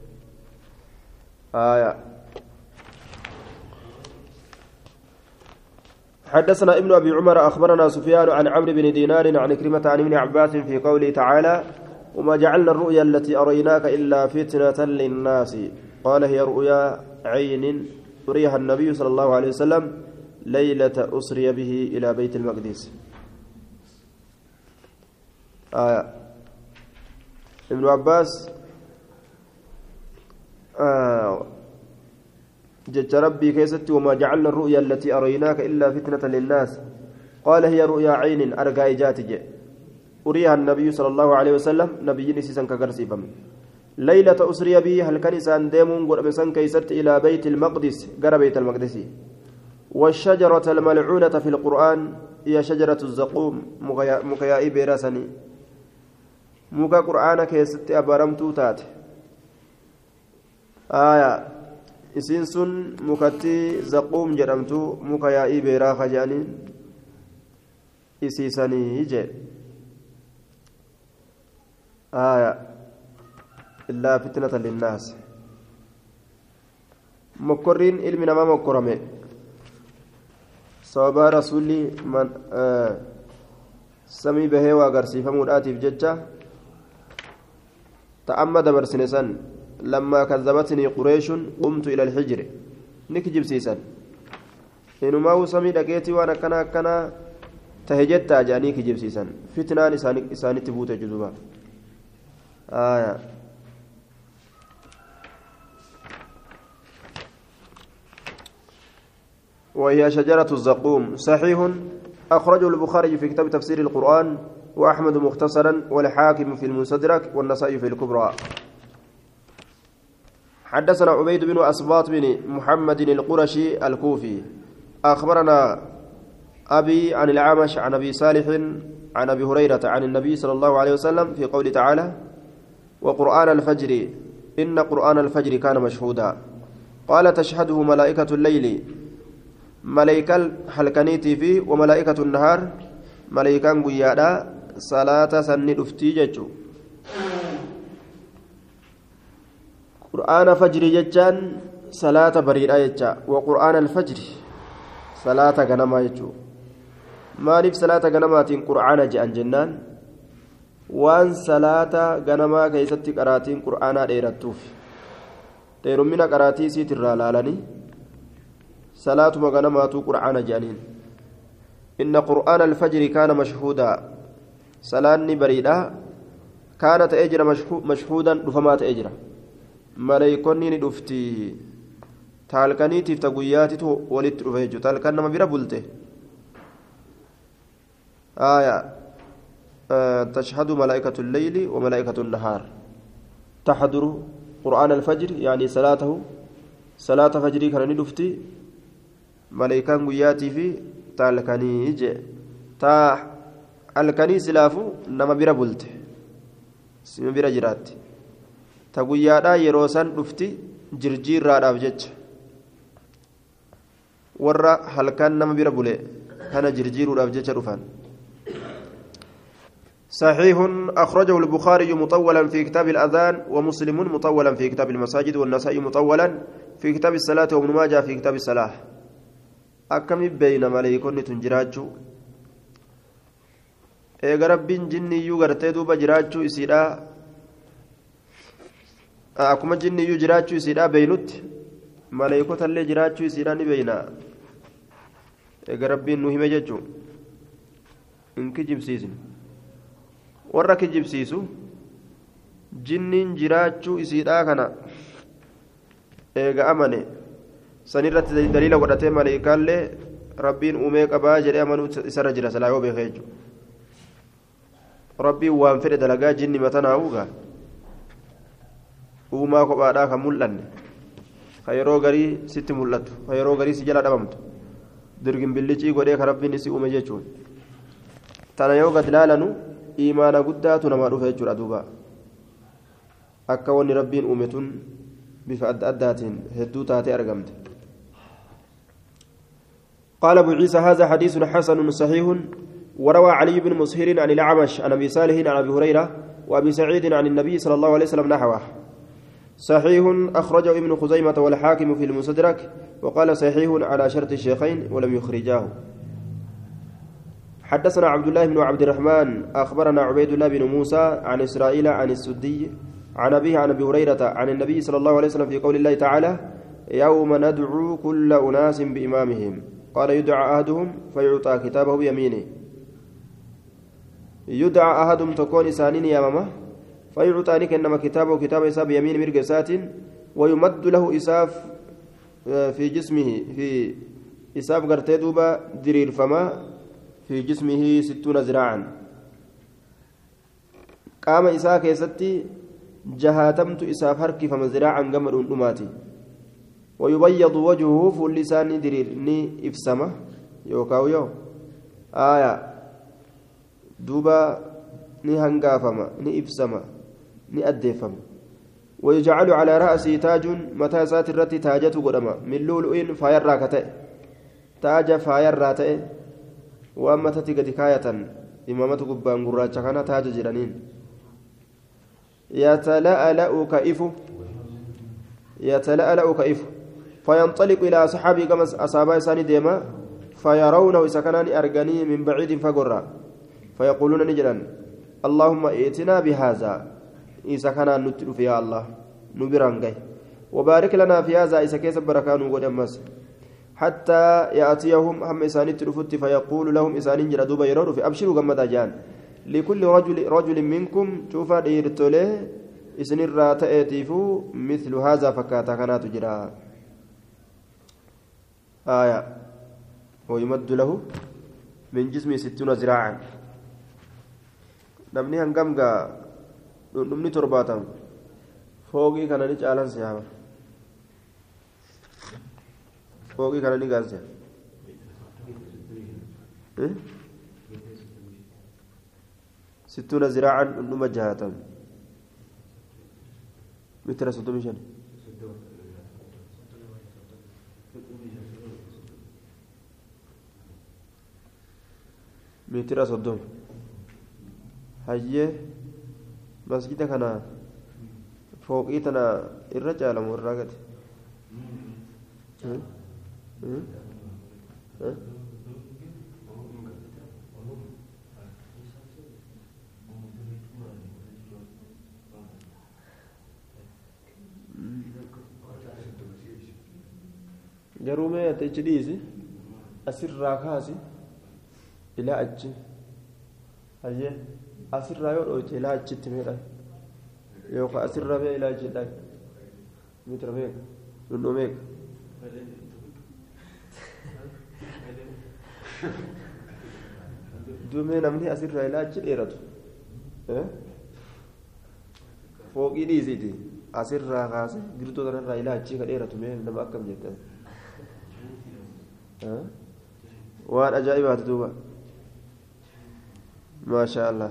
Speaker 1: حدثنا ابن أبي عمر أخبرنا سفيان عن عمرو بن دينار عن كريمة عن ابن عباس في قوله تعالى وما جعلنا الرؤيا التي أريناك إلا فتنة للناس قال هي رؤيا عين أريها النبي صلى الله عليه وسلم ليلة أسري به إلى بيت المقدس ابن عباس جج ربي كيست وما جعلنا الرؤيا التي أريناك إلا فتنة للناس قال هي رؤيا عين أرقى إجاتج أريها النبي صلى الله عليه وسلم نبي نسيسا كقرسيبا ليلة أسري به هل كان إسان ديمون قرمسان كيست إلى بيت المقدس قرى بيت المقدس والشجرة الملعونة في القرآن هي شجرة الزقوم مكيائي بيراسني مكا قرآن كيست أبرمتو تات آية إسنسن مكتي زقوم جرمتو مكيائي بيرا خجانين إسيسني يجي آية إلا فتنة للناس مكرين علمنا ما مكرمه sababa rasuulli samii bahee waa agarsiifamuudhaatiif jecha ta'amma dabarsine san lammaa kadzabatnii qureeshun qumtu ila alhijri ni kijibsiisan inumaa samii dhageetii waan akkana tahe jettaa jedhanii kijibsiisan fitnaan isaanitti buute juduba وهي شجرة الزقوم صحيح أخرجه البخاري في كتاب تفسير القرآن وأحمد مختصرا والحاكم في المستدرك والنسائي في الكبرى حدثنا عبيد بن أسباط بن محمد القرشي الكوفي أخبرنا أبي عن العامش عن أبي صالح عن أبي هريرة عن النبي صلى الله عليه وسلم في قوله تعالى وقرآن الفجر إن قرآن الفجر كان مشهودا قال تشهده ملائكة الليل ملائكة حلقانيتي في وملائكة النهار ملائكة قيادة صلاة سن دفتي ججو قرآن فجر ججان صلاة بريئة ججا وقرآن الفجر صلاة غنما ججو مالف صلاة غنمات قرآن جان جنان وان صلاة غنما كيست قراتين قرآن ديرتوف ديرمنا قراتي سيتر لالاني صلاة مغنمات قرآن جانين إن قرآن الفجر كان مشهودا صلاة بريدة كانت أجر مشهودا رفمات أجر ملايكوني ندفتي تالكني تفتقياتي ولت رفيجو تالكن ما بيرا بولته تشهد ملائكة الليل وملائكة النهار تحضر قرآن الفجر يعني صلاة فجري كان ندفتي ملائكان قياتي في تالكني جي تا الكني سلافو نما بيرا بولت سيما بيرا جرات تا قيادا يروسان دفتي جرجير راداف جج ورا هلكان نما بيرا بولي كان جرجير راداف جج رفان صحيح أخرجه البخاري مطولا في كتاب الأذان ومسلم مطولا في كتاب المساجد والنسائي مطولا في كتاب الصلاة وابن ماجه في كتاب الصلاة akkami beeyna maleeykonni tun jiraachuu eega rabbiin jinniyyuu gartee duuba jiraachuu isiidha akkuma jinniyyuu jiraachuu isiidha beeynutti maleeykotallee jiraachuu isiidha ni beeyna eega rabbiin nu hime jechuu hin kijibsiisin warra kijibsiisu jinniin jiraachuu isiidha kana eega amane sanirratti daliila godhatee maleeykaallee rabbiin uumee qabaa jedhee amanuu isarra jira salaa yoo beekee jechuudha rabbiin waan fedhe dalagaa jinni matanaa'uugaa uumaa kophaadhaa kan mul'anne ka yeroo garii sitti mul'atu ka yeroo garii si jala dhabamtu dirgin billicii godhee ka rabbiin isi uume jechuun tana yoo gad laalanu iimaana guddaatu namaa dhufe jechuudha duuba akka wanni rabbiin uume tun bifa adda addaatiin hedduu taatee argamte قال أبو عيسى هذا حديث حسن صحيح وروى علي بن مسهر عن الأعمش عن أبي صالح عن أبي هريرة وأبي سعيد عن النبي صلى الله عليه وسلم نحوه صحيح أخرجه ابن خزيمة والحاكم في المستدرك وقال صحيح على شرط الشيخين ولم يخرجاه حدثنا عبد الله بن عبد الرحمن أخبرنا عبيد الله بن موسى عن إسرائيل عن السدي عن أبيه عن أبي هريرة عن النبي صلى الله عليه وسلم في قول الله تعالى يوم ندعو كل أناس بإمامهم قال يدعى أحدهم فيعطى كتابه بيمينه يدعى أحدهم تكون إسانين يا ماما فيعطى نك إنما كتابه كتاب إساف بيمين مرقسات ويمد له إساف في جسمه في إساف قرتي دوبا درير فما في جسمه 60 ذراعا قام إساف كيستي جهاتمت إساف هركي فمزراعا قمر أماتي ويبيض وجهه فلسان دريرني إفسمة يوكاو يو آية دوبا ني هنقافما ني إفسمة ني أديفما ويجعل على رأسه تاج متى سات الرتي تاجته قدما من لؤلؤ فاير كتئ تاج فاير راتئ وأما تتقد كاية إمامة قبان قراجة كان تاج جرانين يتلألأ كيف فينطلق إلى أصحابه كما أصحابه ساني ديما فيرونه إذا كان أرجاني من بعيد فقرا فيقولون نجرا اللهم ائتنا بهذا إذا كان نتلف يا الله نبرانجي وبارك لنا في هذا إذا كيس بركان ودمس حتى يأتيهم هم إسان تلفت فيقول لهم إسان جردوا بيرون في أبشروا كما جان لكل رجل منكم شوف ديرتوله إسن الراتئتيفو مثل هذا فكاتا كانت جرا آية ويمد له من جسمه 60 ذراعا نمني هنقمقا نمني ترباتا فوقي كان نجعلن سيابا فوقي كان نجعلن سيابا إيه؟ 60 ذراعا نما جهاتا متر 600 متر 600 هاي مسجد كان فوقي تنا الرجال مرقت جرومي تجديسي أسر راكاسي إلى أجي هاي أسر رايور إلى أجي تميرا يوكا أسر ربي إلى أجي داك متر بيك نوميك دومي نمني أسر راي إلى أجي إيرتو فوقي ديزيتي أسر راكاسي قلتو دانا راي إلى أجي كالإيرتو مين نما أكم جدا وان أجائبات دوبا ما شاء الله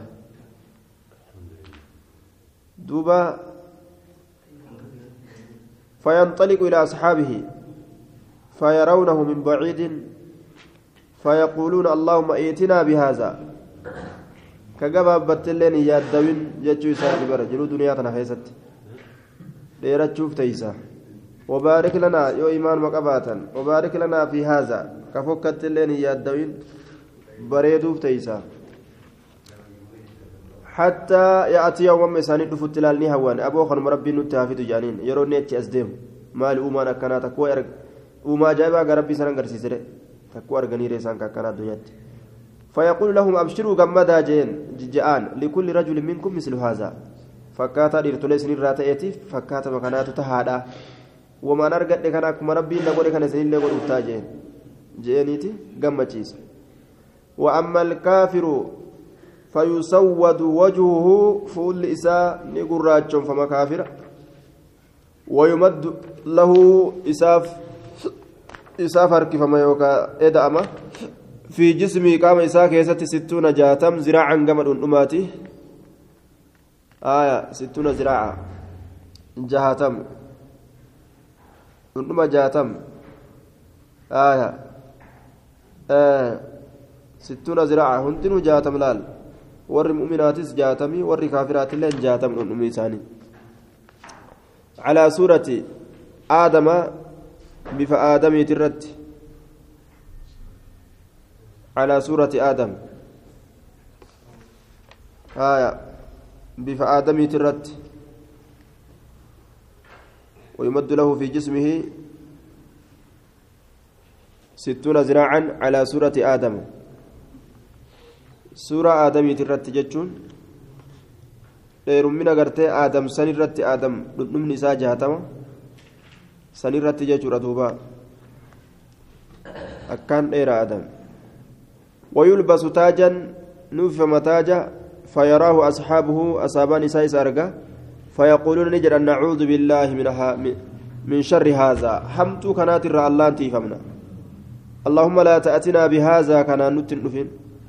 Speaker 1: دوبا فينطلق إلى أصحابه فيرونه من بعيد فيقولون اللهم ائتنا بهذا كجباب بتلين يادوين يجوا يسار برجلو دنيا تنافست ديرت شوف تيسا وبارك لنا يو إيمان مقباتا وبارك لنا في هذا كفكت اللين يادوين بريدوف تيسا حتى يأتي يوم مساني دفت لالني هوان أبو خن مربي نتافي تجانين يروني اتش أزديم مال أمان كنا تكو أرق وما جايبا غربي سنن غرسيسره تكو أرغني ريسان كنا دنيات فيقول لهم أبشروا غمدا جان لكل رجل منكم مثل هذا فكاتا ديرتولي سنين راتيتي فكاتا مكانات تهادا وما نرغد كنا كما ربي نغوري كنا سنين لغور تاجين جينيتي غمچيس وأما الكافر فيسود وجهه فول إساء نقراج فما كافر ويمد له إساف هرك فما يوكا إدأما في جسمه قام إساء كيسة 60 جاتم زراعا قمر أماتي آية 60 زراعا جهاتم أنما جاتم آية 60 زراعا هندنو جاتم لال ور مؤمناتس جاتمي ور كافرات لين جاتم أمي ثاني على سورة آدم بفآدم ترت على سورة آدم بفآدم ترت ويمد له في جسمه 60 ذراعا على سورة آدم suuraa aadamiiti irratti jechuun dheerummina gartee aadam san irratti aadam dhundhumni isaa 60 san irratti jechuudha duuba akkaan dheera aadam wayulbasu taajan nuufifama taaja fayaraahu asxaabuhu asaabaan isaa isa arga فيقولون نجر أن نعوذ بالله من شر هذا حمت كانت الرا الله تيفمنا اللهم لا تأتنا بهذا كان نتن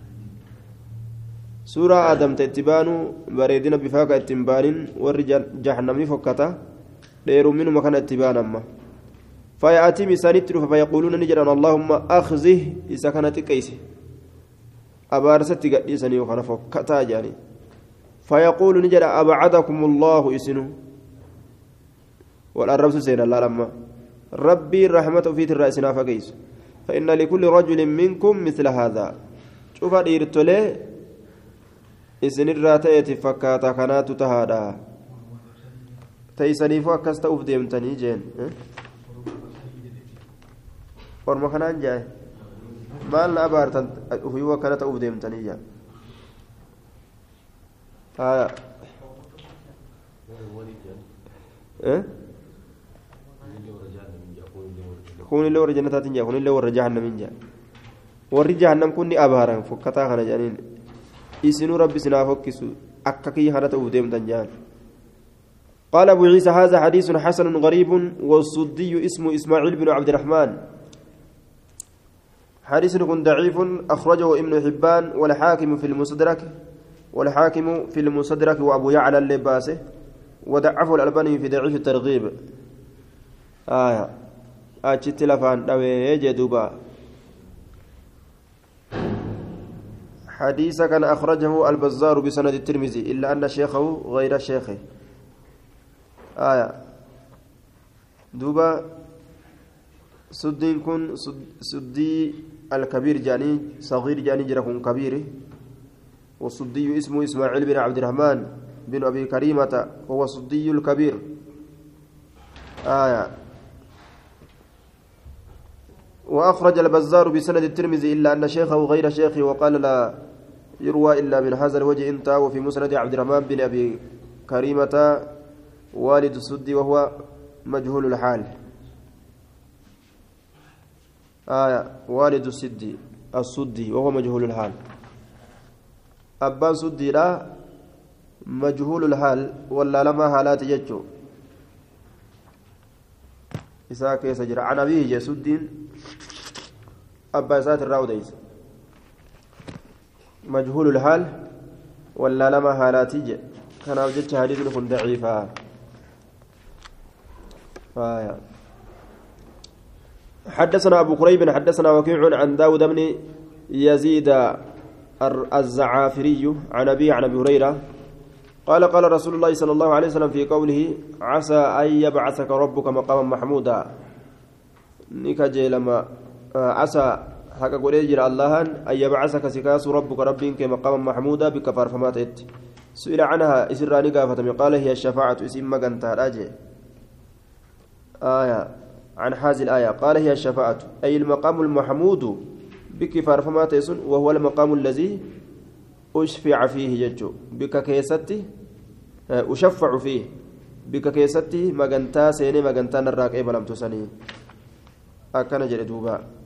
Speaker 1: سورة آدم تتبانو بريدنا بفاق اتنبان والرجال جهنم فكتا دير منه مكان اتبان أما فيأتي مسانيتر فيقولون نجرا اللهم أخزه إذا كانت كيسه أبارست قديسني وكان فكتا جاني فيقول نجرا أبعدكم الله إسنو والرب سينا الله لما ربي الرحمة في الرأسنا فقيس فإن لكل رجل منكم مثل هذا شوف ديرتولي إسن الراتية فكاتا كانت تهادا تيسنيفو أكست أفديمتني جين ورما كانان جاي مالنا أبارتن هو كانت أفديمتني جاي كون اللي ورا جنة تنجا كون اللي ورا جهنم منجا ورا جهنم كوني أبارا فكتا خنا جانين إسنو ربي سنافكسو أككي خنا تأوديم تنجان قال أبو عيسى هذا حديث حسن غريب والصدي اسمه إسماعيل بن عبد الرحمن حديث كن ضعيف أخرجه ابن حبان والحاكم في المصدرك وأبو يعلى اللباسه وضعفه الألباني في ضعيف الترغيب أجت لفان دوي دوبا حديث كان أخرجه البزار بسند الترمذي إلا أن شيخه غير شيخه دوبا سدين كن سدي الكبير جاني صغير جاني جركون كبير والسدي اسمه إسماعيل بن عبد الرحمن بن أبي كريمة هو السدي الكبير وأخرج البزار بسند الترمذي إلا أن شيخه غير شيخه وقال لا يروى إلا من هذا الوجه انتهى وفي مسند عبد الرحمن بن أبي كريمة والد السدي وهو مجهول الحال والد السدي وهو مجهول الحال أبان سدي لا مجهول الحال ولا لما حالات يجو إساك يسجر عن أبيه جسد أبا سات الراوديس مجهول الحال ولا لما حالات يجي كان أوجدت حديث لكم ضعيفا حدثنا أبو قريب حدثنا وكيع عن داود بن يزيد الزعافري عن أبي هريرة قال رسول الله صلى الله عليه وسلم في قوله عسى أن يبعثك ربك مقاما محمودا نكجي لما عسى حق قريجر الله أن يبعثك سكاس ربك ربك مقاما محمودا بكفار فماتت سئل عنها إسراني قافة قال هي الشفاعة اسم مقنتها راجع عن هذه الآية قال هي الشفاعة أي المقام المحمود بكفار فماتت وهو المقام الذي أشفع فيه ججو بك كيستي أشفع فيه بك كيستي مغنتا سيني مغنتا نراك إبلام تسني أكن جلدوبا